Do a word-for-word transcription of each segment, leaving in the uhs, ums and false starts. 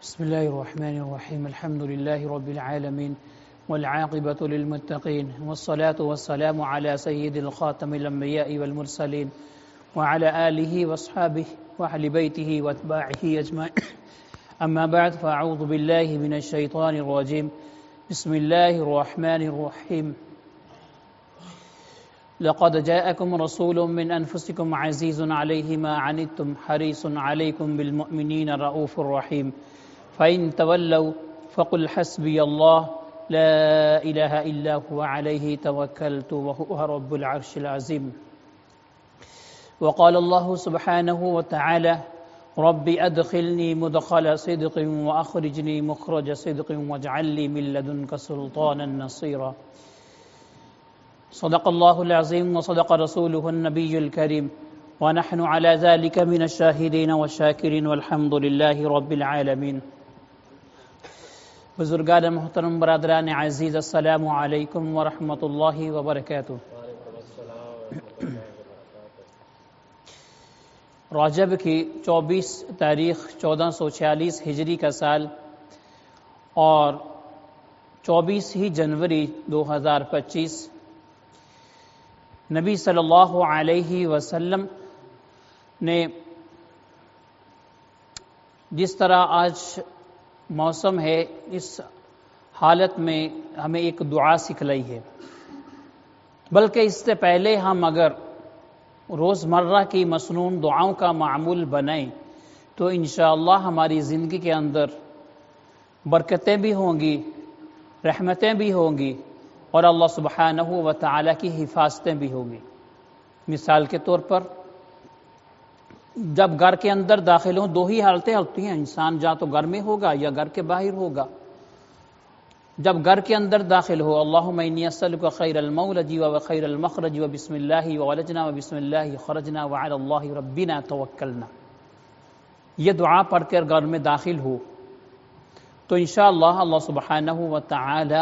بسم الله الرحمن الرحيم الحمد لله رب العالمين والعاقبة للمتقين والصلاة والسلام على سيد الخاتم الأنبياء والمرسلين وعلى آله وأصحابه وأهل بيته وأتباعه أجمعين أما بعد فأعوذ بالله من الشيطان الرجيم بسم الله الرحمن الرحيم لقد جاءكم رسول من أنفسكم عزيز عليه ما عنتم حريص عليكم بالمؤمنين رؤوف رحيم فإن تولوا فقل حسبي الله لا إله إلا هو عليه توكلت وهو رب العرش العظيم وقال الله سبحانه وتعالى رب أدخلني مدخل صدق وأخرجني مخرج صدق واجعل لي من لدنك سلطانا نصيرا صدق الله العظيم وصدق رسوله النبي الكريم ونحن على ذلك من الشاهدين والشاكرين والحمد لله رب العالمين بزرگان محترم برادران عزیز السلام علیکم ورحمۃ اللہ وبرکاتہ۔ رجب کی چوبیس تاریخ چودہ سو چھیالیس ہجری کا سال اور چوبیس ہی جنوری دو ہزار پچیس، نبی صلی اللہ علیہ وسلم نے جس طرح آج موسم ہے اس حالت میں ہمیں ایک دعا سکھلائی ہے، بلکہ اس سے پہلے ہم اگر روزمرہ کی مسنون دعاؤں کا معمول بنائیں تو انشاءاللہ ہماری زندگی کے اندر برکتیں بھی ہوں گی، رحمتیں بھی ہوں گی اور اللہ سبحانہ و تعالی کی حفاظتیں بھی ہوں گی۔ مثال کے طور پر جب گھر کے اندر داخل ہوں دو ہی حالتیں ہوتی ہیں، انسان یا تو گھر میں ہوگا یا گھر کے باہر ہوگا۔ جب گھر کے اندر داخل ہو اللہم انی اسألک خیر المولج و خیر المخرج و بسم اللہ ولجنا و بسم اللہ خرجنا وعلی اللہ ربنا توکلنا، یہ دعا پڑھ کر گھر میں داخل ہو تو انشاءاللہ اللہ سبحانہ و تعالی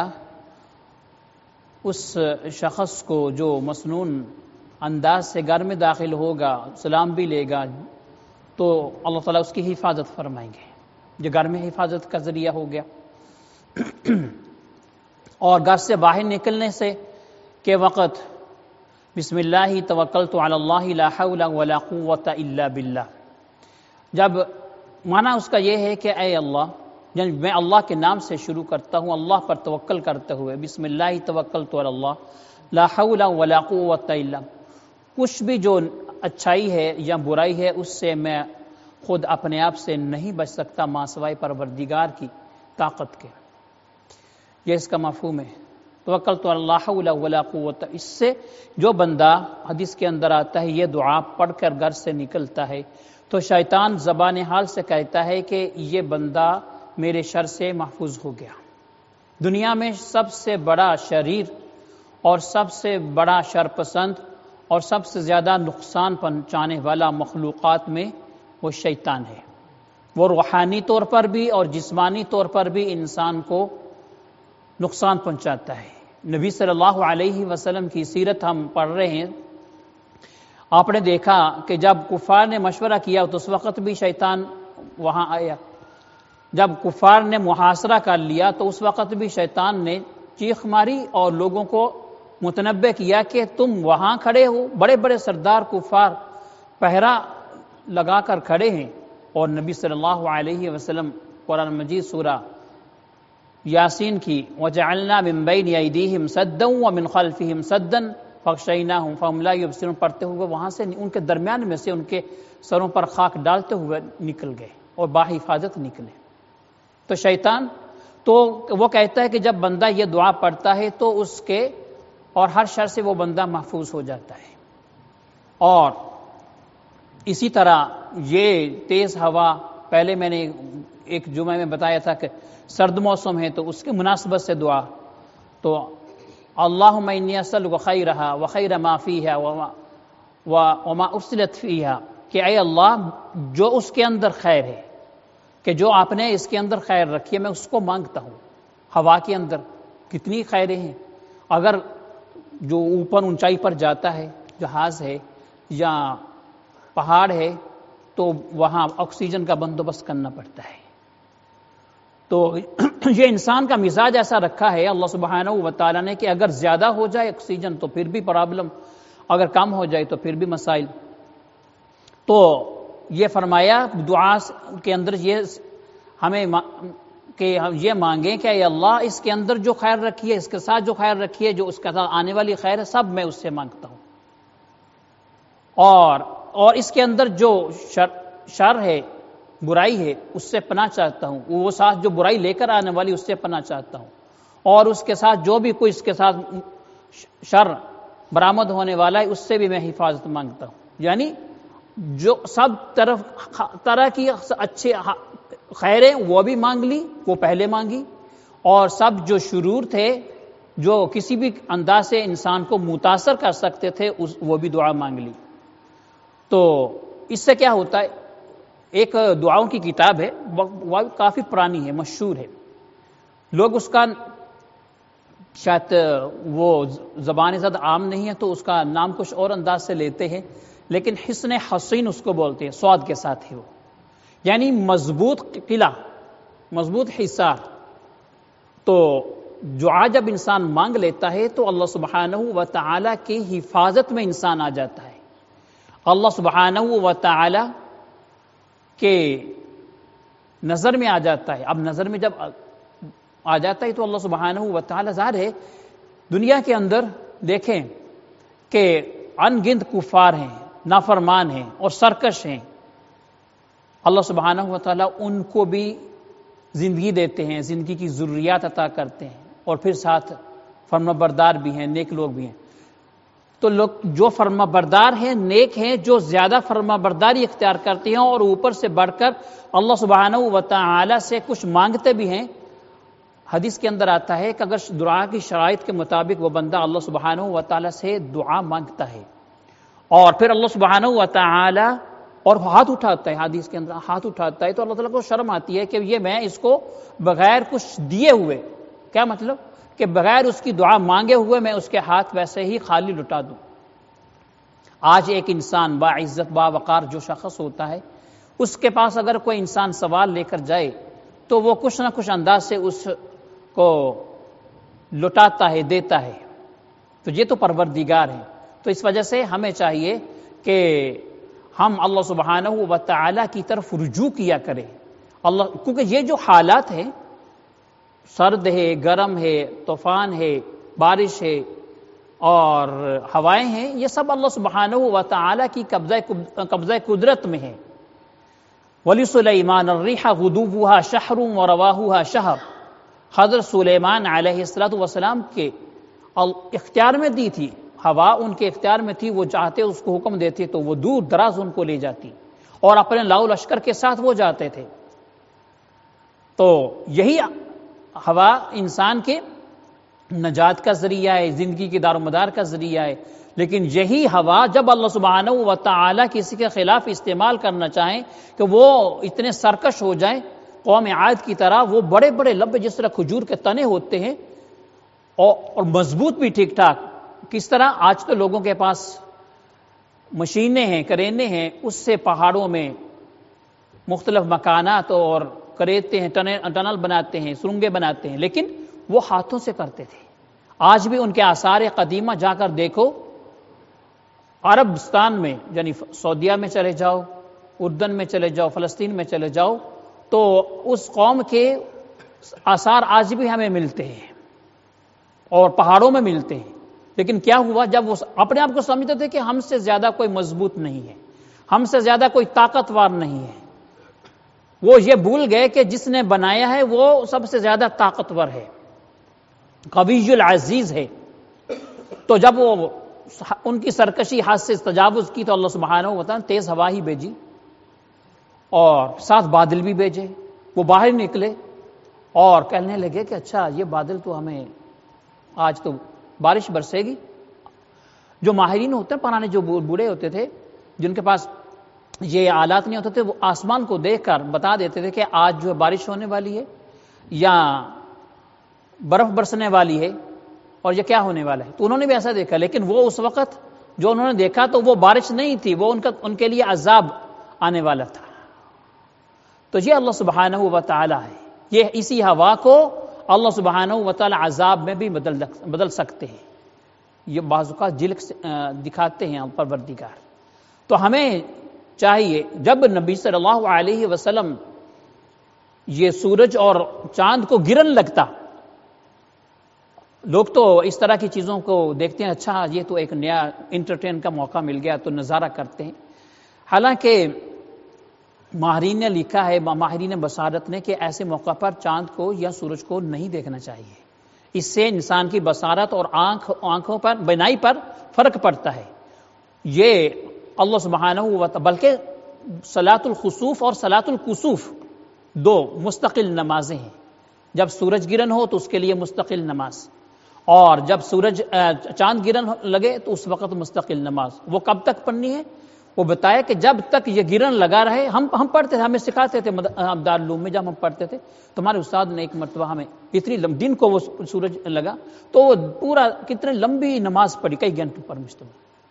اس شخص کو جو مسنون انداز سے گھر میں داخل ہوگا، سلام بھی لے گا، تو اللہ تعالیٰ اس کی حفاظت فرمائیں گے، جو گھر میں حفاظت کا ذریعہ ہو گیا۔ اور گھر سے باہر نکلنے سے کے وقت بسم اللہ توکلت علی اللہ لا حول ولا قوة الا باللہ، جب معنی اس کا یہ ہے کہ اے اللہ، یعنی میں اللہ کے نام سے شروع کرتا ہوں، اللہ پر توکل کرتے ہوئے، بسم اللہ توکلت علی اللہ لا حول ولا قوة الا، کچھ بھی جو اچھائی ہے یا برائی ہے اس سے میں خود اپنے آپ سے نہیں بچ سکتا ماں سوائے پروردگار کی طاقت کے۔ یہ اس کا مفہوم ہے، توکلت علی اللہ حول ولا قوت۔ اس سے جو بندہ حدیث کے اندر آتا ہے یہ دعا پڑھ کر گھر سے نکلتا ہے تو شیطان زبان حال سے کہتا ہے کہ یہ بندہ میرے شر سے محفوظ ہو گیا۔ دنیا میں سب سے بڑا شریر اور سب سے بڑا شر پسند اور سب سے زیادہ نقصان پہنچانے والا مخلوقات میں وہ شیطان ہے۔ وہ روحانی طور پر بھی اور جسمانی طور پر بھی انسان کو نقصان پہنچاتا ہے۔ نبی صلی اللہ علیہ وسلم کی سیرت ہم پڑھ رہے ہیں، آپ نے دیکھا کہ جب کفار نے مشورہ کیا تو اس وقت بھی شیطان وہاں آیا، جب کفار نے محاصرہ کر لیا تو اس وقت بھی شیطان نے چیخ ماری اور لوگوں کو متنبہ کیا کہ تم وہاں کھڑے ہو، بڑے بڑے سردار کفار پہرا لگا کر کھڑے ہیں، اور نبی صلی اللہ علیہ وسلم قرآن مجید سورہ یاسین کی وَجَعَلْنَا مِن بَيْنِ أَيْدِيهِمْ سَدًّا وَمِنْ خَلْفِهِمْ سَدًّا فَغْشَيْنَاهُمْ فَهُمْ لَا يُبْصِرُونَ پڑھتے ہوئے وہاں سے ان کے درمیان میں سے ان کے سروں پر خاک ڈالتے ہوئے نکل گئے اور باحفاظت نکلے۔ تو شیطان تو وہ کہتا ہے کہ جب بندہ یہ دعا پڑھتا ہے تو اس کے اور ہر شر سے وہ بندہ محفوظ ہو جاتا ہے۔ اور اسی طرح یہ تیز ہوا، پہلے میں نے ایک جمعہ میں بتایا تھا کہ سرد موسم ہے تو اس کے مناسبت سے دعا، تو اللہم انی اسألک خیرہا وخیر ما فیہا وما ارسلت فیہا، کہ اے اللہ جو اس کے اندر خیر ہے، کہ جو آپ نے اس کے اندر خیر رکھی ہے میں اس کو مانگتا ہوں۔ ہوا کے اندر کتنی خیریں ہیں، اگر جو اوپر اونچائی پر جاتا ہے، جہاز ہے یا پہاڑ ہے تو وہاں آکسیجن کا بندوبست کرنا پڑتا ہے، تو یہ انسان کا مزاج ایسا رکھا ہے اللہ سبحانہ و تعالیٰ نے کہ اگر زیادہ ہو جائے آکسیجن تو پھر بھی پرابلم، اگر کم ہو جائے تو پھر بھی مسائل۔ تو یہ فرمایا دعا کے اندر یہ ہمیں کہ ہم یہ مانگیں کہ اے اللہ اس کے اندر جو خیر رکھی ہے، اس کے ساتھ جو خیر رکھی ہے، جو اس کے ساتھ آنے والی خیر ہے، سب میں اس سے مانگتا ہوں، اور اور اس کے اندر جو شر شر ہے، برائی ہے، اس سے پناہ چاہتا ہوں، وہ ساتھ جو برائی لے کر آنے والی اس سے پناہ چاہتا ہوں، اور اس کے ساتھ جو بھی کوئی اس کے ساتھ شر برآمد ہونے والا ہے اس سے بھی میں حفاظت مانگتا ہوں۔ یعنی جو سب طرف طرح کی اچھے خیریں وہ بھی مانگ لی، وہ پہلے مانگی، اور سب جو شرور تھے جو کسی بھی انداز سے انسان کو متاثر کر سکتے تھے وہ بھی دعا مانگ لی۔ تو اس سے کیا ہوتا ہے، ایک دعاؤں کی کتاب ہے، وہ کافی پرانی ہے، مشہور ہے، لوگ اس کا شاید وہ زبان زد عام نہیں ہے تو اس کا نام کچھ اور انداز سے لیتے ہیں، لیکن حصن حصین اس کو بولتے ہیں، سواد کے ساتھ ہے وہ، یعنی مضبوط قلعہ، مضبوط حصار۔ تو دعا جب انسان مانگ لیتا ہے تو اللہ سبحانہ و تعالی کی حفاظت میں انسان آ جاتا ہے، اللہ سبحانہ و تعالی کے نظر میں آ جاتا ہے۔ اب نظر میں جب آ جاتا ہے تو اللہ سبحانہ و تعالی ظاہر ہے دنیا کے اندر دیکھیں کہ ان گنت کفار ہیں، نافرمان ہیں اور سرکش ہیں، اللہ سبحانہ و تعالیٰ ان کو بھی زندگی دیتے ہیں، زندگی کی ضروریات عطا کرتے ہیں، اور پھر ساتھ فرما بردار بھی ہیں، نیک لوگ بھی ہیں۔ تو لوگ جو فرما بردار ہیں، نیک ہیں، جو زیادہ فرما برداری اختیار کرتے ہیں اور اوپر سے بڑھ کر اللہ سبحانہ و تعالیٰ سے کچھ مانگتے بھی ہیں، حدیث کے اندر آتا ہے کہ اگر دعا کی شرائط کے مطابق وہ بندہ اللہ سبحانہ و تعالیٰ سے دعا مانگتا ہے اور پھر اللہ سبحانہ و تعالیٰ اور ہاتھ اٹھاتا ہے، حدیث کے اندر ہاتھ اٹھاتا ہے تو اللہ تعالیٰ کو شرم آتی ہے کہ یہ میں اس کو بغیر کچھ دیے ہوئے، کیا مطلب کہ بغیر اس کی دعا مانگے ہوئے میں اس کے ہاتھ ویسے ہی خالی لٹا دوں۔ آج ایک انسان با عزت با وقار جو شخص ہوتا ہے، اس کے پاس اگر کوئی انسان سوال لے کر جائے تو وہ کچھ نہ کچھ انداز سے اس کو لٹاتا ہے، دیتا ہے، تو یہ تو پروردگار ہے۔ تو اس وجہ سے ہمیں چاہیے کہ ہم اللہ سبحانہ و تعالیٰ کی طرف رجوع کیا کریں، اللہ، کیونکہ یہ جو حالات ہیں، سرد ہے، گرم ہے، طوفان ہے، بارش ہے اور ہوائیں ہیں، یہ سب اللہ سبحانہ و تعالیٰ کی قبضہ قبضہ قدرت میں ہے۔ وَلِسُلَيْمَانَ الرِّيحَ غُدُوُّهَا شَهْرٌ وَرَوَاحُهَا شَهْرٌ، حضرت سلیمان علیہ السلام کے اختیار میں دی تھی ہوا، ان کے اختیار میں تھی، وہ چاہتے اس کو حکم دیتے تو وہ دور دراز ان کو لے جاتی اور اپنے لاؤ لشکر کے ساتھ وہ جاتے تھے۔ تو یہی ہوا انسان کے نجات کا ذریعہ ہے، زندگی کے دار و مدار کا ذریعہ ہے، لیکن یہی ہوا جب اللہ سبحانہ و تعالیٰ کسی کے خلاف استعمال کرنا چاہیں کہ وہ اتنے سرکش ہو جائیں، قوم عاد کی طرح، وہ بڑے بڑے لمبے جس طرح کھجور کے تنے ہوتے ہیں اور مضبوط بھی ٹھیک ٹھاک، کس طرح آج تو لوگوں کے پاس مشینیں ہیں، کرینے ہیں، اس سے پہاڑوں میں مختلف مکانات اور کریتے ہیں، ٹنل بناتے ہیں، سرنگیں بناتے ہیں، لیکن وہ ہاتھوں سے کرتے تھے۔ آج بھی ان کے آثار قدیمہ جا کر دیکھو، عربستان میں یعنی سعودیہ میں چلے جاؤ، اردن میں چلے جاؤ، فلسطین میں چلے جاؤ، تو اس قوم کے آثار آج بھی ہمیں ملتے ہیں اور پہاڑوں میں ملتے ہیں، لیکن کیا ہوا جب وہ اپنے آپ کو سمجھتے تھے کہ ہم سے زیادہ کوئی مضبوط نہیں ہے، ہم سے زیادہ کوئی طاقتور نہیں ہے، وہ یہ بھول گئے کہ جس نے بنایا ہے وہ سب سے زیادہ طاقتور ہے، قوی العزیز ہے۔ تو جب وہ ان کی سرکشی ہاتھ سے تجاوز کی تو اللہ سبحانہ و تعالیٰ تیز ہوا ہی بھیجی اور ساتھ بادل بھی بھیجے، وہ باہر نکلے اور کہنے لگے کہ اچھا یہ بادل تو ہمیں آج تو بارش برسے گی۔ جو ماہرین ہوتے ہیں پرانے، جو بوڑھے ہوتے تھے، جن کے پاس یہ آلات نہیں ہوتے تھے، وہ آسمان کو دیکھ کر بتا دیتے تھے کہ آج جو بارش ہونے والی ہے یا برف برسنے والی ہے اور یہ کیا ہونے والا ہے۔ تو انہوں نے بھی ایسا دیکھا، لیکن وہ اس وقت جو انہوں نے دیکھا تو وہ بارش نہیں تھی، وہ ان کا ان کے لیے عذاب آنے والا تھا۔ تو یہ اللہ سبحانہ و تعالی ہے یہ اسی ہوا کو اللہ سبحانہ و تعالی عذاب میں بھی بدل بدل سکتے ہیں. یہ بعض اوقات جھلک دکھاتے ہیں پروردگار. تو ہمیں چاہیے جب نبی صلی اللہ علیہ وسلم یہ سورج اور چاند کو گرن لگتا، لوگ تو اس طرح کی چیزوں کو دیکھتے ہیں، اچھا یہ تو ایک نیا انٹرٹین کا موقع مل گیا تو نظارہ کرتے ہیں. حالانکہ ماہرین نے لکھا ہے، ماہرین بصارت نے، کہ ایسے موقع پر چاند کو یا سورج کو نہیں دیکھنا چاہیے. اس سے انسان کی بصارت اور آنکھ آنکھوں پر بینائی پر فرق پڑتا ہے. یہ اللہ سبحانہ و تعالی، بلکہ صلاۃ الخسوف اور صلاۃ الکسوف دو مستقل نمازیں ہیں. جب سورج گرہن ہو تو اس کے لیے مستقل نماز، اور جب سورج چاند گرہن لگے تو اس وقت مستقل نماز. وہ کب تک پڑھنی ہے؟ وہ بتایا کہ جب تک یہ گرہن لگا رہے. ہم ہم پڑھتے تھے، ہمیں سکھاتے تھے دارالعلوم میں، جب ہم پڑھتے تھے تو ہمارے استاد نے ایک مرتبہ ہمیں اتنی دن کو وہ سورج لگا تو وہ پورا کتنے لمبی نماز پڑھی، کئی گھنٹوں پر مشتمل.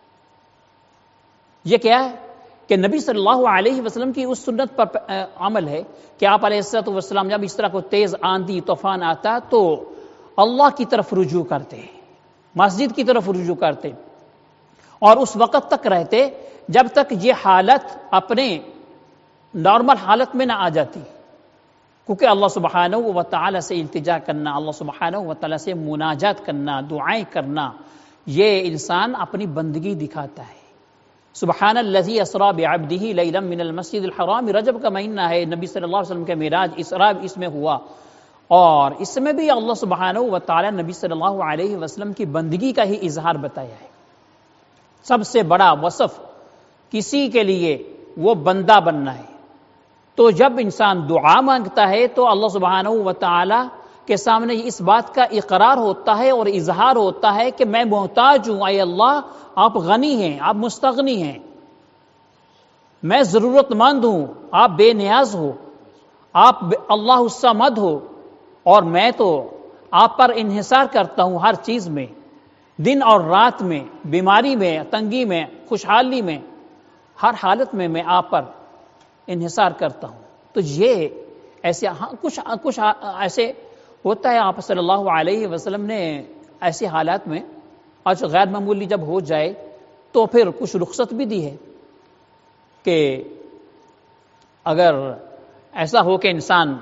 یہ کیا ہے کہ نبی صلی اللہ علیہ وسلم کی اس سنت پر عمل ہے کہ آپ علیہ الصلوۃ والسلام جب اس طرح کو تیز آندھی طوفان آتا تو اللہ کی طرف رجوع کرتے، مسجد کی طرف رجوع کرتے، اور اس وقت تک رہتے جب تک یہ حالت اپنے نارمل حالت میں نہ آ جاتی. کیونکہ اللہ سبحانہ و تعالی سے التجا کرنا، اللہ سبحانہ و تعالی سے مناجات کرنا، دعائیں کرنا، یہ انسان اپنی بندگی دکھاتا ہے. سبحان الذی اسری بعبدہ لیلا من المسجد الحرام، رجب کا مہینہ ہے، نبی صلی اللہ علیہ وسلم کا معراج اسراء اس میں ہوا، اور اس میں بھی اللہ سبحانہ و تعالی نبی صلی اللہ علیہ وسلم کی بندگی کا ہی اظہار بتایا ہے. سب سے بڑا وصف کسی کے لیے وہ بندہ بننا ہے. تو جب انسان دعا مانگتا ہے تو اللہ سبحانہ و تعالی کے سامنے اس بات کا اقرار ہوتا ہے اور اظہار ہوتا ہے کہ میں محتاج ہوں، اے اللہ آپ غنی ہیں، آپ مستغنی ہیں، میں ضرورت مند ہوں، آپ بے نیاز ہو، آپ اللہ الصمد ہو، اور میں تو آپ پر انحصار کرتا ہوں ہر چیز میں، دن اور رات میں، بیماری میں، تنگی میں، خوشحالی میں، ہر حالت میں میں آپ پر انحصار کرتا ہوں. تو یہ ایسے کچھ کچھ ایسے ہوتا ہے. آپ صلی اللہ علیہ وسلم نے ایسے حالات میں آج غیر معمولی جب ہو جائے تو پھر کچھ رخصت بھی دی ہے کہ اگر ایسا ہو کہ انسان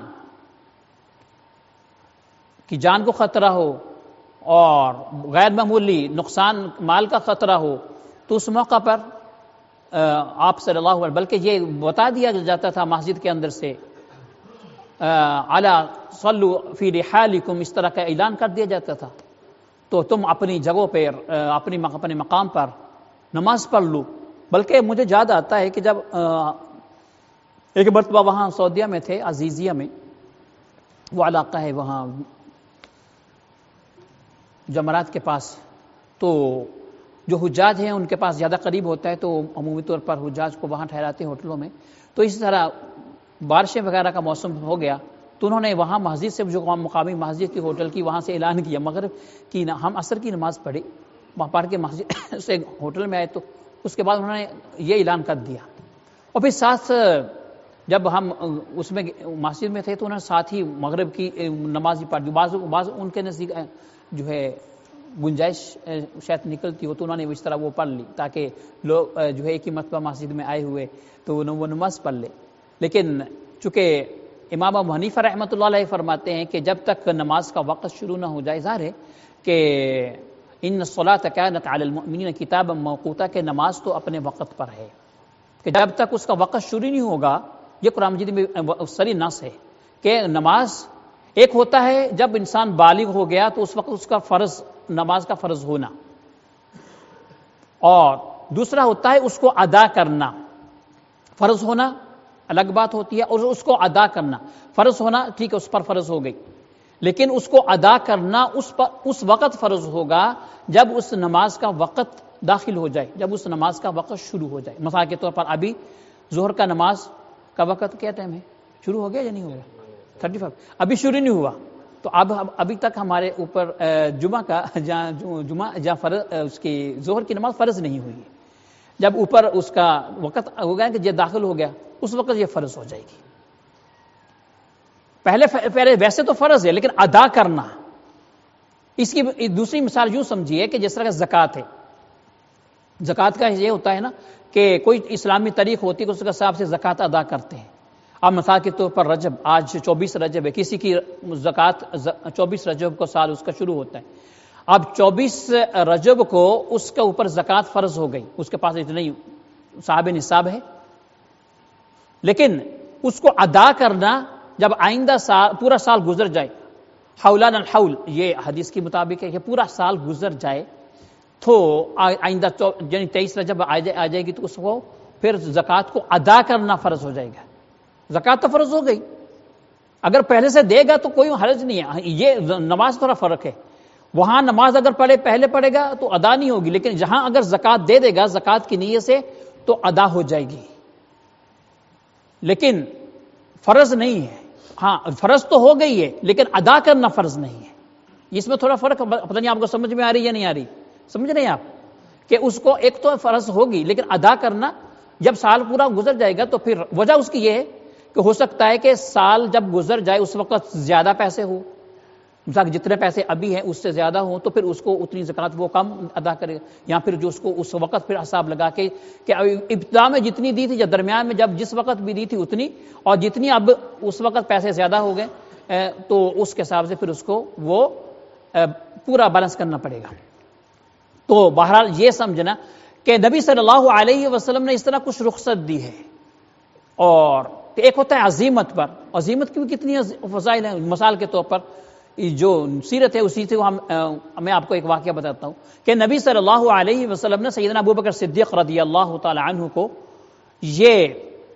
کی جان کو خطرہ ہو اور غیر معمولی نقصان مال کا خطرہ ہو تو اس موقع پر آپ صلی اللہ علیہ وسلم، بلکہ یہ بتا دیا جاتا تھا مسجد کے اندر سے اعلیٰ صلو فی رحالکم، اس طرح کا اعلان کر دیا جاتا تھا، تو تم اپنی جگہوں پر اپنی اپنے مقام پر نماز پڑھ لو. بلکہ مجھے یاد آتا ہے کہ جب ایک مرتبہ وہاں سعودیہ میں تھے، عزیزیہ میں وہ علاقہ ہے وہاں جمرات کے پاس، تو جو حجاج ہیں ان کے پاس زیادہ قریب ہوتا ہے تو عمومی طور پر حجاج کو وہاں ٹھہراتے ہیں ہوٹلوں میں. تو اسی طرح بارشیں وغیرہ کا موسم ہو گیا تو انہوں نے وہاں مسجد سے، جو مقامی مسجد کی ہوٹل کی، وہاں سے اعلان کیا. مغرب کی ہم عصر کی نماز پڑھی، وہاں پڑھ کے مسجد سے ہوٹل میں آئے تو اس کے بعد انہوں نے یہ اعلان کر دیا. اور پھر ساتھ جب ہم اس میں مسجد میں تھے تو انہوں نے ساتھ ہی مغرب کی نماز بھی پڑھ دی. بعض بعض ان کے نزدیک جو ہے گنجائش شاید نکلتی ہو تو انہوں نے اس طرح وہ پڑھ لی تاکہ لوگ جو ہے ایک ہی مرتبہ مسجد میں آئے ہوئے تو وہ نماز پڑھ لے. لیکن چونکہ امام ابو حنیفہ رحمۃ اللہ علیہ فرماتے ہیں کہ جب تک نماز کا وقت شروع نہ ہو جائے، ظاہر ہے کہ ان الصلاۃ کانت علی المؤمنین کتابا موقوتا، کہ نماز تو اپنے وقت پر ہے، کہ جب تک اس کا وقت شروع نہیں ہوگا. یہ قرآن مجید میں صریح نص ہے کہ نماز ایک ہوتا ہے جب انسان بالغ ہو گیا تو اس وقت اس کا فرض، نماز کا فرض ہونا، اور دوسرا ہوتا ہے اس کو ادا کرنا. فرض ہونا الگ بات ہوتی ہے اور اس کو ادا کرنا. فرض ہونا ٹھیک ہے، اس پر فرض ہو گئی، لیکن اس کو ادا کرنا اس پر اس وقت فرض ہوگا جب اس نماز کا وقت داخل ہو جائے، جب اس نماز کا وقت شروع ہو جائے. مثال کے طور پر ابھی ظہر کا نماز کا وقت کیا ٹائم ہے؟ شروع ہو گیا یا نہیں ہو گیا؟ تھرٹی فائیو ابھی شروع نہیں ہوا تو اب ابھی تک ہمارے اوپر جمعہ کا جہاں جمعہ جہاں فرض اس کی ظہر کی نماز فرض نہیں ہوئی ہے. جب اوپر اس کا وقت ہو گیا کہ یہ داخل ہو گیا اس وقت یہ فرض ہو جائے گی. پہلے پہلے ویسے تو فرض ہے لیکن ادا کرنا. اس کی دوسری مثال یوں سمجھیے کہ جس طرح زکوٰۃ ہے. زکوٰۃ کا یہ ہوتا ہے نا کہ کوئی اسلامی تاریخ ہوتی ہے کہ اس کے حساب سے زکوٰۃ ادا کرتے ہیں. اب مثال کے طور پر رجب، آج چوبیس رجب ہے، کسی کی زکوٰۃ چوبیس رجب کو سال اس کا شروع ہوتا ہے. اب چوبیس رجب کو اس کے اوپر زکوٰۃ فرض ہو گئی، اس کے پاس اتنے صاحب نصاب ہے، لیکن اس کو ادا کرنا جب آئندہ سال پورا سال گزر جائے، حولان الحول یہ حدیث کے مطابق ہے کہ پورا سال گزر جائے تو آئندہ یعنی تیئیس رجب آ جائے گی تو اس کو پھر زکوٰۃ کو ادا کرنا فرض ہو جائے گا. زکوٰۃ تو فرض ہو گئی، اگر پہلے سے دے گا تو کوئی حرج نہیں ہے. یہ نماز تھوڑا فرق ہے، وہاں نماز اگر پڑھے پہلے پڑھے گا تو ادا نہیں ہوگی، لیکن جہاں اگر زکوٰۃ دے دے گا زکوٰۃ کی نیت سے تو ادا ہو جائے گی، لیکن فرض نہیں ہے. ہاں فرض تو ہو گئی ہے لیکن ادا کرنا فرض نہیں ہے. اس میں تھوڑا فرق پتہ نہیں آپ کو سمجھ میں آ رہی ہے یا نہیں آ رہی؟ سمجھ رہے ہیں آپ کہ اس کو ایک تو فرض ہوگی لیکن ادا کرنا جب سال پورا گزر جائے گا تو پھر وجہ اس کی یہ ہے کہ ہو سکتا ہے کہ سال جب گزر جائے اس وقت زیادہ پیسے ہو، مثلا جتنے پیسے ابھی ہیں اس سے زیادہ ہوں تو پھر اس کو اتنی زکوٰۃ وہ کم ادا کرے گا، یا پھر جو اس کو اس وقت پھر حساب لگا کے کہ ابتدا میں جتنی دی تھی یا درمیان میں جب جس وقت بھی دی تھی اتنی، اور جتنی اب اس وقت پیسے زیادہ ہو گئے تو اس کے حساب سے پھر اس کو وہ پورا بیلنس کرنا پڑے گا. تو بہرحال یہ سمجھنا کہ نبی صلی اللہ علیہ وسلم نے اس طرح کچھ رخصت دی ہے. اور ایک ہوتا ہے عزیمت پر، عزیمت کی بھی کتنی فضائل ہیں. مثال کے طور پر جو سیرت ہے اسی سے ہم میں آپ کو ایک واقعہ بتاتا ہوں کہ نبی صلی اللہ علیہ وسلم نے سیدنا ابوبکر صدیق رضی اللہ تعالی عنہ کو یہ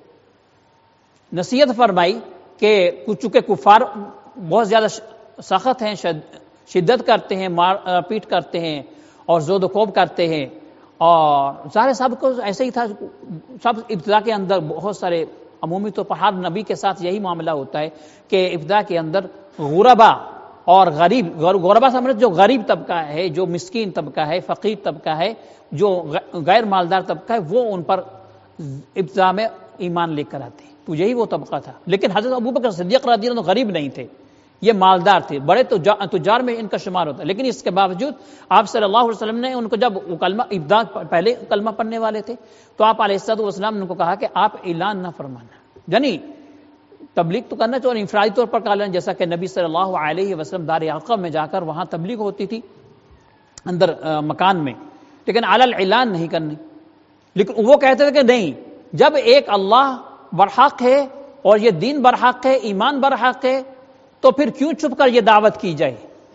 نصیحت فرمائی کہ چونکہ کفار بہت زیادہ سخت ہیں، شدت کرتے ہیں، مار پیٹ کرتے ہیں اور زود و کوب کرتے ہیں، اور ظاہر سب کو ایسے ہی تھا، سب ابتدا کے اندر بہت سارے عمومی طور پر ہر نبی کے ساتھ یہی معاملہ ہوتا ہے کہ ابتدا کے اندر غربا اور غریب، غربا سمجھ جو غریب طبقہ ہے، جو مسکین طبقہ ہے، فقیر طبقہ ہے، جو غیر مالدار طبقہ ہے، وہ ان پر ابتدا میں ایمان لے کر آتے ہیں. تو یہی وہ طبقہ تھا. لیکن حضرت ابوبکر صدیق رضی اللہ عنہ غریب نہیں تھے، یہ مالدار تھے، بڑے تجار میں ان کا شمار ہوتا ہے. لیکن اس کے باوجود آپ صلی اللہ علیہ وسلم نے ان کو جب وہ کلمہ ابتدا پہلے کلمہ پڑھنے والے تھے تو آپ علیہ الصلوۃ والسلام نے ان کو کہا کہ آپ اعلان نہ فرمانا، یعنی تبلیغ تو کرنا چاہیے انفرادی طور پر کر، جیسا کہ نبی صلی اللہ علیہ وسلم دار ارقم میں جا کر وہاں تبلیغ ہوتی تھی اندر مکان میں، لیکن علی الاعلان نہیں کرنی. لیکن وہ کہتے تھے کہ نہیں، جب ایک اللہ برحق ہے اور یہ دین برحق ہے، ایمان برحق ہے، تو پھر کیوں چھپ کر یہ دعوت کی جائے،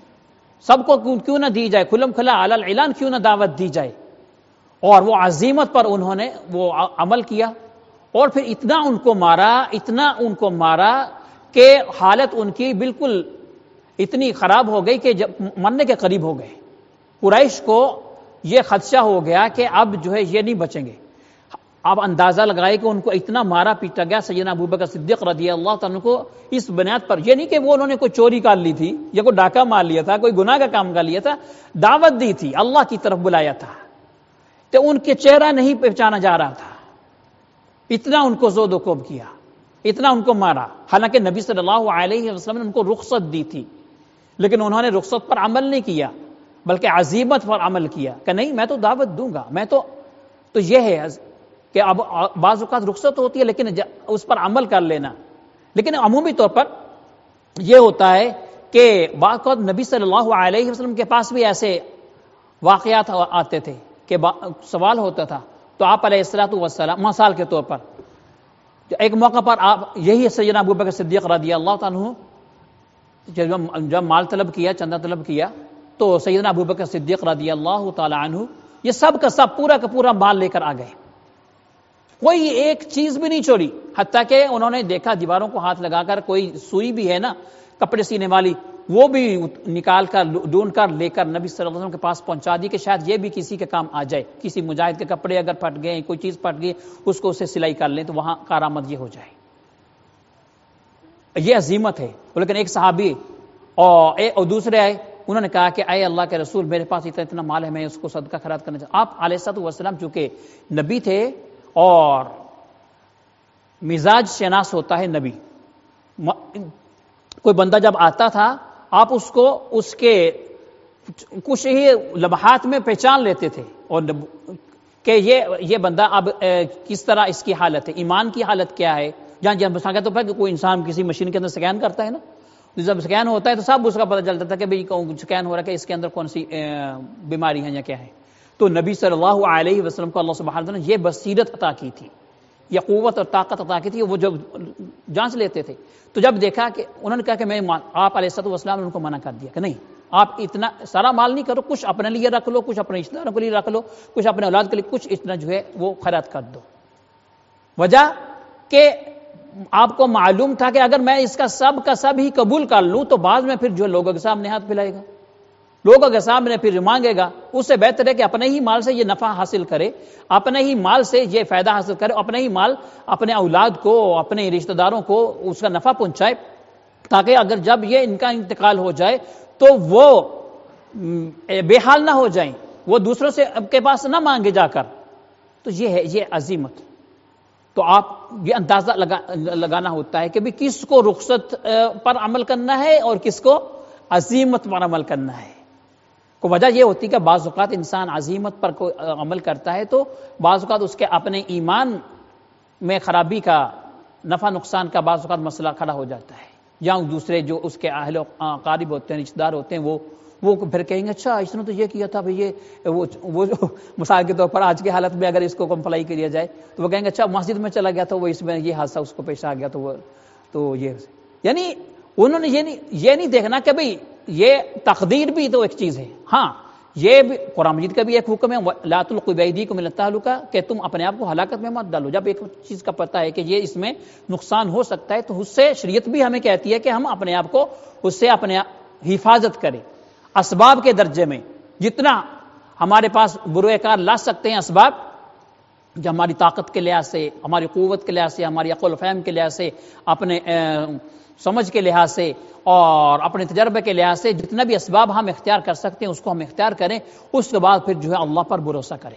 سب کو کیوں نہ دی جائے، کھلم کھلا علی الاعلان کیوں نہ دعوت دی جائے. اور وہ عزیمت پر انہوں نے وہ عمل کیا، اور پھر اتنا ان کو مارا، اتنا ان کو مارا کہ حالت ان کی بالکل اتنی خراب ہو گئی کہ جب مرنے کے قریب ہو گئے. قریش کو یہ خدشہ ہو گیا کہ اب جو ہے یہ نہیں بچیں گے. آپ اندازہ لگائے کہ ان کو اتنا مارا پیٹا گیا سیدنا ابوبکر صدیق رضی اللہ تعالیٰ کو اس بنیاد پر، یہ نہیں کہ وہ انہوں نے کوئی چوری کر لی تھی یا کوئی ڈاکہ مار لیا تھا، کوئی گناہ کا کام کر لیا تھا، دعوت دی تھی، اللہ کی طرف بلایا تھا، تو ان کے چہرہ نہیں پہچانا جا رہا تھا. اتنا ان کو زود و کوب کیا، اتنا ان کو مارا، حالانکہ نبی صلی اللہ علیہ وسلم نے ان کو رخصت دی تھی، لیکن انہوں نے رخصت پر عمل نہیں کیا بلکہ عزیمت پر عمل کیا کہ نہیں میں تو دعوت دوں گا، میں تو تو یہ ہے کہ اب بعض اوقات رخصت ہوتی ہے لیکن اس پر عمل کر لینا. لیکن عمومی طور پر یہ ہوتا ہے کہ بعض اوقات نبی صلی اللہ علیہ وسلم کے پاس بھی ایسے واقعات آتے تھے کہ سوال ہوتا تھا تو آپ علیہ الصلوۃ والسلام مثال کے طور پر ایک موقع پر آپ یہی سیدنا ابوبکر صدیق رضی اللہ تعالیٰ عنہ جب مال طلب کیا، چندہ طلب کیا، تو سیدنا ابوبکر صدیق رضی اللہ تعالی عنہ یہ سب کا سب پورا کا پورا مال لے کر آ گئے، کوئی ایک چیز بھی نہیں چھوڑی. حتیٰ کہ انہوں نے دیکھا دیواروں کو ہاتھ لگا کر کوئی سوئی بھی ہے نا کپڑے سینے والی، وہ بھی نکال کر ڈھونڈ کر لے کر نبی صلی اللہ علیہ وسلم کے پاس پہنچا دی کہ شاید یہ بھی کسی کے کام آ جائے، کسی مجاہد کے کپڑے اگر پھٹ گئے، کوئی چیز پھٹ گئی، اس کو اسے سلائی کر لیں تو وہاں کارآمد یہ ہو جائے. یہ عزیمت ہے. لیکن ایک صحابی اور, اور دوسرے آئے، انہوں نے کہا کہ اے اللہ کے رسول میرے پاس اتنا اتنا مال ہے، میں اس کو صدقہ خیرات کرنا چاہتا ہوں. آپ علیہ الصلوۃ والسلام چونکہ نبی تھے اور مزاج شناس ہوتا ہے نبی، کوئی بندہ جب آتا تھا آپ اس کو اس کے کچھ ہی لمحات میں پہچان لیتے تھے اور کہ یہ یہ بندہ اب کس طرح اس کی حالت ہے، ایمان کی حالت کیا ہے. جہاں جب تو پھر کوئی انسان کسی مشین کے اندر سکین کرتا ہے نا، جب سکین ہوتا ہے تو سب اس کا پتہ چلتا تھا کہ بھئی سکین ہو رہا ہے کہ اس کے اندر کون سی بیماری ہے یا کیا ہے. تو نبی صلی اللہ علیہ وسلم کو اللہ سبحانہ وتعالی نے یہ بصیرت عطا کی تھی، یہ قوت اور طاقت عطا کی تھی، وہ جب جانچ لیتے تھے. تو جب دیکھا کہ انہوں نے کہا کہ میں آپ علیہ الصلوۃ والسلام نے ان کو منع کر دیا کہ نہیں، آپ اتنا سارا مال نہیں کرو، کچھ اپنے لیے رکھ لو، کچھ اپنے رشتہ داروں کے لیے رکھ لو، کچھ اپنے اولاد کے لیے، کچھ اتنا جو ہے وہ خیرات کر دو. وجہ کہ آپ کو معلوم تھا کہ اگر میں اس کا سب کا سب ہی قبول کر لوں تو بعد میں پھر جو لوگوں کے سامنے ہاتھ پھیلائے گا، لوگوں کے سامنے پھر مانگے گا. اس سے بہتر ہے کہ اپنے ہی مال سے یہ نفع حاصل کرے، اپنے ہی مال سے یہ فائدہ حاصل کرے، اپنے ہی مال اپنے اولاد کو، اپنے رشتہ داروں کو اس کا نفع پہنچائے، تاکہ اگر جب یہ ان کا انتقال ہو جائے تو وہ بے حال نہ ہو جائیں، وہ دوسروں سے کے پاس نہ مانگے جا کر. تو یہ ہے یہ عظیمت. تو آپ یہ اندازہ لگا لگانا ہوتا ہے کہ بھی کس کو رخصت پر عمل کرنا ہے اور کس کو عظیمت پر عمل کرنا ہے. کو وجہ یہ ہوتی ہے کہ بعض اوقات انسان عظیمت پر کوئی عمل کرتا ہے تو بعض اوقات اس کے اپنے ایمان میں خرابی کا، نفع نقصان کا بعض اوقات مسئلہ کھڑا ہو جاتا ہے، یا دوسرے جو اس کے اہل و قارب ہوتے ہیں، رشتہ دار ہوتے ہیں، وہ وہ پھر کہیں گے اچھا اس نے تو یہ کیا تھا بھئی، یہ وہ وہ جو مثال کے طور پر آج کی حالت میں اگر اس کو کمپلائی کیا جائے تو وہ کہیں گے اچھا مسجد میں چلا گیا تھا وہ، اس میں یہ حادثہ اس کو پیش آ گیا تو وہ تو یہ یعنی انہوں نے یہ نہیں یہ نہیں دیکھنا کہ بھئی یہ تقدیر بھی تو ایک چیز ہے. ہاں یہ بھی قرآن مجید کا بھی ایک حکم ہے، لا تلقوا بأیدیکم الی التہلکہ، کہ تم اپنے آپ کو ہلاکت میں مت ڈالو. جب ایک چیز کا پتہ ہے کہ یہ اس میں نقصان ہو سکتا ہے تو اس سے شریعت بھی ہمیں کہتی ہے کہ ہم اپنے آپ کو اس سے اپنے حفاظت کریں. اسباب کے درجے میں جتنا ہمارے پاس بروئے کار لا سکتے ہیں اسباب، جو ہماری طاقت کے لحاظ سے، ہماری قوت کے لحاظ سے، ہماری عقل و فہم کے لحاظ سے، اپنے سمجھ کے لحاظ سے اور اپنے تجربے کے لحاظ سے جتنا بھی اسباب ہم اختیار کر سکتے ہیں اس کو ہم اختیار کریں. اس کے بعد پھر جو ہے اللہ پر بھروسہ کریں.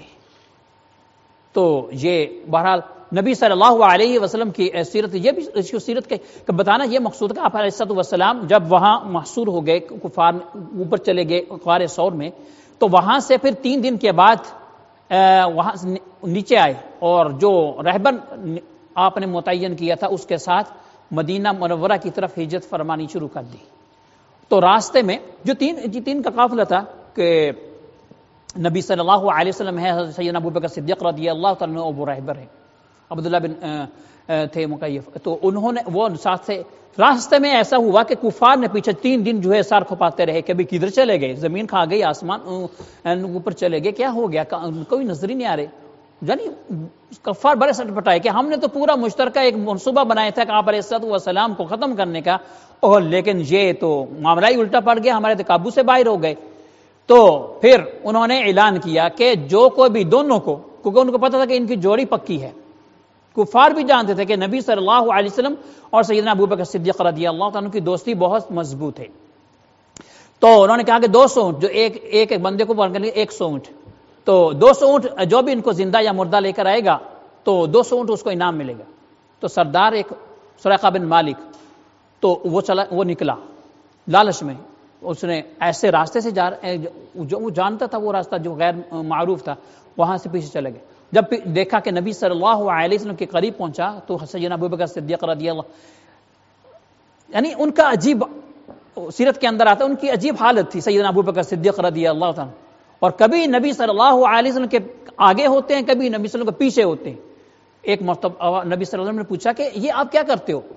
تو یہ بہرحال نبی صلی اللہ علیہ وسلم کی سیرت، یہ بھی اس کی سیرت کے بتانا یہ مقصود کہ آپ علیہ الصلوۃ والسلام جب وہاں محصور ہو گئے، کفار اوپر چلے گئے غار ثور میں، تو وہاں سے پھر تین دن کے بعد وہاں نیچے آئے اور جو رہبر آپ نے متعین کیا تھا اس کے ساتھ مدینہ منورہ کی طرف ہجرت فرمانی شروع کر دی. تو راستے میں جو تین جی تین کا قافلہ تھا کہ نبی صلی اللہ علیہ وسلم ہے، سیدنا ابوبکر صدیق رضی اللہ تعالیٰ عنہ، ابو رہبر ہے، عبداللہ بن تھے مکیف، تو انہوں نے وہ ساتھ سے راستے میں ایسا ہوا کہ کفار نے پیچھے تین دن جو ہے سار کھپاتے رہے کہ بھی کدھر چلے گئے، زمین کھا گئی، آسمان اوپر چلے گئے، کیا ہو گیا، کوئی نظر ہی نہیں آ رہے. یعنی کفار بڑے سٹ پٹائے کہ ہم نے تو پورا مشترکہ ایک منصوبہ بنایا تھا کہ آپ علیہ الصلوۃ والسلام کو ختم کرنے کا، اور لیکن یہ تو معاملہ ہی الٹا پڑ گیا، ہمارے قابو سے باہر ہو گئے. تو پھر انہوں نے اعلان کیا کہ جو کوئی بھی دونوں کو، کیونکہ ان کو پتا تھا کہ ان کی جوڑی پکی ہے، کفار بھی جانتے تھے کہ نبی صلی اللہ علیہ وسلم اور سیدنا ابوبکر صدیق رضی اللہ تعالیٰ عنہ کی دوستی بہت مضبوط ہے. تو انہوں نے کہا کہ دو سو اونٹ، جو ایک ایک ایک بندے کو بن کے ایک سو اونٹ، تو دو سو اونٹ جو بھی ان کو زندہ یا مردہ لے کر آئے گا تو دو سو اونٹ اس کو انعام ملے گا. تو سردار ایک سریقہ بن مالک، تو وہ چلا وہ نکلا لالچ میں، اس نے ایسے راستے سے جا جو وہ جانتا تھا وہ راستہ جو غیر معروف تھا، وہاں سے پیچھے چلے گئے. جب دیکھا کہ نبی صلی اللہ علیہ وسلم کے قریب پہنچا تو سیدنا ابوبکر صدیق رضی اللہ، یعنی ان کا عجیب سیرت کے اندر آتا ہے، ان کی عجیب حالت تھی سیدنا ابوبکر صدیق رضی اللہ تعالیٰ، اور کبھی نبی صلی اللہ علیہ وسلم کے آگے ہوتے ہیں، کبھی نبی صلی اللہ علیہ وسلم کے پیچھے ہوتے ہیں. ایک مرتبہ نبی صلی اللہ علیہ وسلم نے پوچھا کہ یہ آپ کیا کرتے ہو،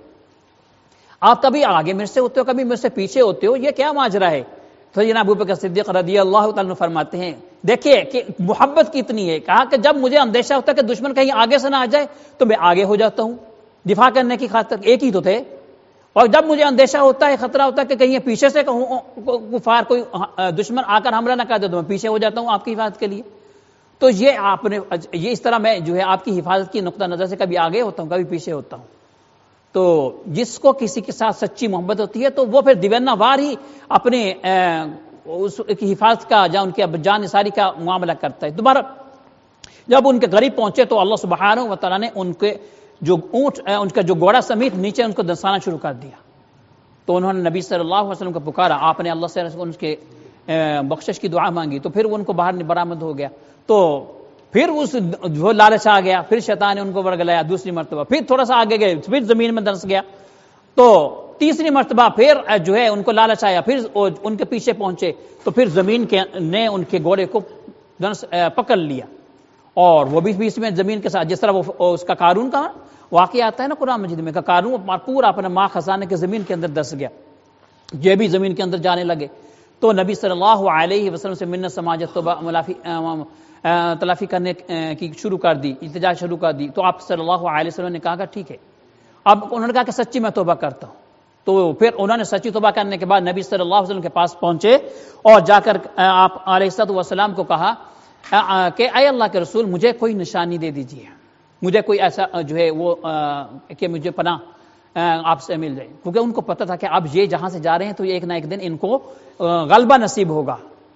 آپ کبھی آگے میرے سے ہوتے ہو کبھی میرے سے پیچھے ہوتے ہو، یہ کیا ماجرا ہے؟ تو سیدنا ابوبکر صدیق رضی اللہ تعالیٰ فرماتے ہیں دیکھیے کہ محبت کتنی ہے. کہا کہ جب مجھے اندیشہ ہوتا ہے کہ دشمن کہیں آگے سے نہ آ جائے تو میں آگے ہو جاتا ہوں دفاع کرنے کی خاطر، ایک ہی تو تھے، اور جب مجھے اندیشہ ہوتا ہے، خطرہ ہوتا ہے کہ کہیں پیچھے سے کفار کوئی دشمن آ کر حملہ نہ کر دے تو میں پیچھے ہو جاتا ہوں آپ کی حفاظت کے لیے. تو یہ آپ نے یہ اس طرح میں جو ہے آپ کی حفاظت کی نقطہ نظر سے کبھی آگے ہوتا ہوں کبھی پیچھے ہوتا ہوں. تو جس کو کسی کے ساتھ سچی محبت ہوتی ہے تو وہ پھر دیوانہ وار ہی اپنے اس کی حفاظت کا یا ان کے جان نثاری کا معاملہ کرتا ہے. دوبارہ جب ان کے قریب پہنچے تو اللہ سبحانہ و تعالیٰ نے ان کے جو اونٹ ان کا جو گھوڑا سمیت نیچے ان کو دنسانا شروع کر دیا. تو انہوں نے نبی صلی اللہ علیہ وسلم کو پکارا، آپ نے اللہ سے ان کے بخشش کی دعا مانگی، تو پھر وہ ان کو باہر برآمد ہو گیا. تو پھر اس وہ لالچ آ گیا، پھر شیطان نے ان کو ورگلایا دوسری مرتبہ، پھر تھوڑا سا آگے گئے، پھر زمین میں دھنس گیا. تو تیسری مرتبہ پھر جو ہے ان کو لالچ آیا، پھر ان کے پیچھے پہنچے، تو پھر زمین کے نے ان کے گھوڑے کو پکڑ لیا، اور وہ بھی بیچ میں زمین کے ساتھ، جس طرح وہ اس کا قارون کا واقعہ آتا ہے نا قرآن مجید میں، کہ قارون پورا اپنا ماں خزانے کے زمین کے اندر دس گیا، یہ بھی زمین کے اندر جانے لگے. تو نبی صلی اللہ علیہ وسلم سے منت سماجت توبہ ملافی تلافی کرنے کی شروع کر دی، التجا شروع کر دی. تو آپ صلی اللہ علیہ وسلم نے کہا کہ ٹھیک ہے. اب انہوں نے کہا کہ سچی میں توبہ کرتا ہوں. تو پھر انہوں نے سچی توبہ کرنے کے بعد نبی صلی اللہ علیہ وسلم کے پاس پہنچے اور جا کر آپ علیہ الصلوۃ والسلام کو کہا کہ اے اللہ کے رسول، مجھے کوئی نشانی دے دیجیے، مجھے کوئی ایسا جو ہے وہ کہ مجھے پناہ آپ سے مل جائے، کیونکہ ان کو پتہ تھا کہ اب یہ جہاں سے جا رہے ہیں تو ایک نہ ایک دن ان کو غلبہ نصیب ہوگا.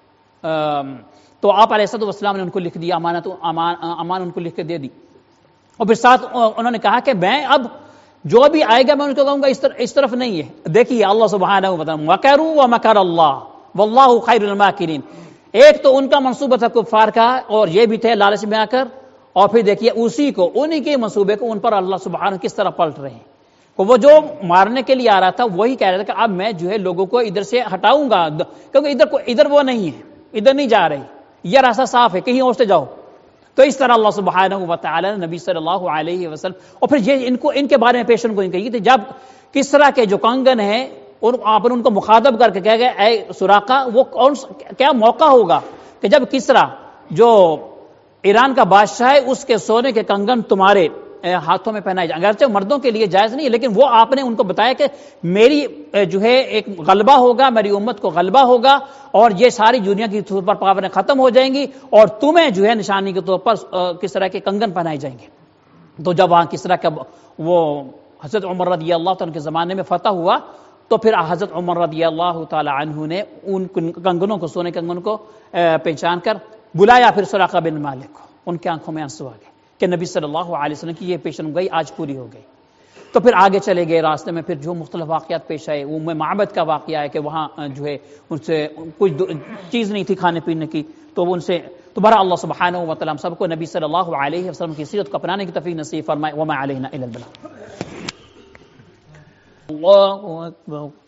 تو آپ علیہ الصلوۃ والسلام نے ان کو لکھ دیا، امانت امان امان ان کو لکھ کے دے دی. اور پھر ساتھ انہوں نے کہا کہ میں اب جو بھی آئے گا میں ان کو کہوں گا اس طرف اس طرف نہیں ہے. دیکھیے اللہ سبحانہ و تعالیٰ وَمَكَرُوا وَمَكَرَ اللَّهُ وَاللَّهُ خَيْرُ الْمَاكِرِينَ. ایک تو ان کا منصوبہ تھا کفار کا، اور یہ بھی تھے لالچ میں آ کر، اور پھر دیکھیے اسی کو انہی کے منصوبے کو ان پر اللہ سبحانہ کس طرح پلٹ رہے ہیں. وہ جو مارنے کے لیے آ رہا تھا وہی کہہ رہا تھا کہ اب میں جو ہے لوگوں کو ادھر سے ہٹاؤں گا، کیونکہ ادھر کو ادھر وہ نہیں ہے، ادھر نہیں جا رہی، یہ راستہ صاف ہے، کہیں اور سے جاؤ. تو اس طرح اللہ سبحانہ و تعالی نے نبی صلی اللہ علیہ وسلم، اور پھر یہ ان کو ان کے بارے میں پیشن گوئی کہی تھی. جب کسرا کے جو کنگن ہیں آپ نے ان کو مخاطب کر کے کہہ گئے اے سراقہ، وہ کون کیا موقع ہوگا کہ جب کسرا جو ایران کا بادشاہ ہے اس کے سونے کے کنگن تمہارے ہاتھوں میں پہنائے جائیں. اگرچہ مردوں کے لیے جائز نہیں ہے، لیکن وہ آپ نے ان کو بتایا کہ میری جو ہے ایک غلبہ ہوگا، میری امت کو غلبہ ہوگا، اور یہ ساری دنیا کی طور پر پاوریں ختم ہو جائیں گی، اور تمہیں جو ہے نشانی کے طور پر کس طرح کے کنگن پہنائے جائیں گے. تو جب وہاں کس طرح کا وہ حضرت عمر رضی اللہ تعالیٰ کے زمانے میں فتح ہوا، تو پھر حضرت عمر رضی اللہ تعالی عنہ نے ان کنگنوں کو، سونے کنگنوں کو پہچان کر بلایا پھر سراقہ بن مالک کو. ان کے آنکھوں میں آنسو آ گئے کہ نبی صلی اللہ علیہ وسلم کی یہ پیشن گوئی آج پوری ہو گئی. تو پھر آگے چلے گئے، راستے میں پھر جو مختلف واقعات پیش آئے، وہ معبد کا واقعہ ہے کہ وہاں جو ہے ان سے کچھ چیز نہیں تھی کھانے پینے کی، تو ان سے دوبارہ اللہ سبحانہ و تعالیٰ سب کو نبی صلی اللہ علیہ وسلم کی سیرت کو اپنانے کی توفیق نصیب فرمائے. وما علینا الا البلاغ. اللہ اکبر.